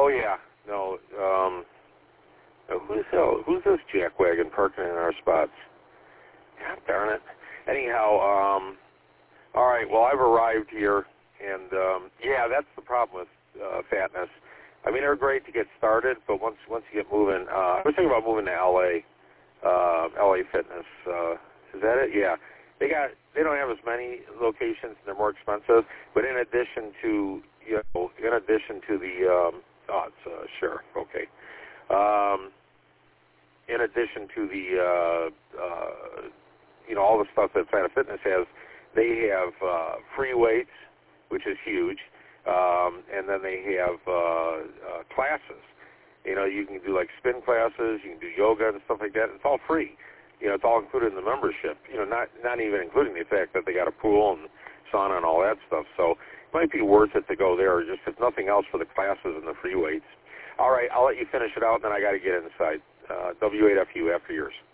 Oh yeah, no. Who's this jackwagon parking in our spots? God darn it. Anyhow, all right. Well, I've arrived here, and yeah, that's the problem with fatness. I mean, they're great to get started, but once you get moving, I was thinking about moving to LA. LA Fitness. Is that it? Yeah. They don't have as many locations and they're more expensive. But in addition to the sure, okay. In addition to the all the stuff that Planet Fitness has, they have free weights, which is huge, and then they have classes. You can do like spin classes, you can do yoga and stuff like that. It's all free. It's all included in the membership. Not even including the fact that they got a pool and sauna and all that stuff. So it might be worth it to go there, just if nothing else, for the classes and the free weights. All right, I'll let you finish it out, and then I got to get inside. W8FU after yours.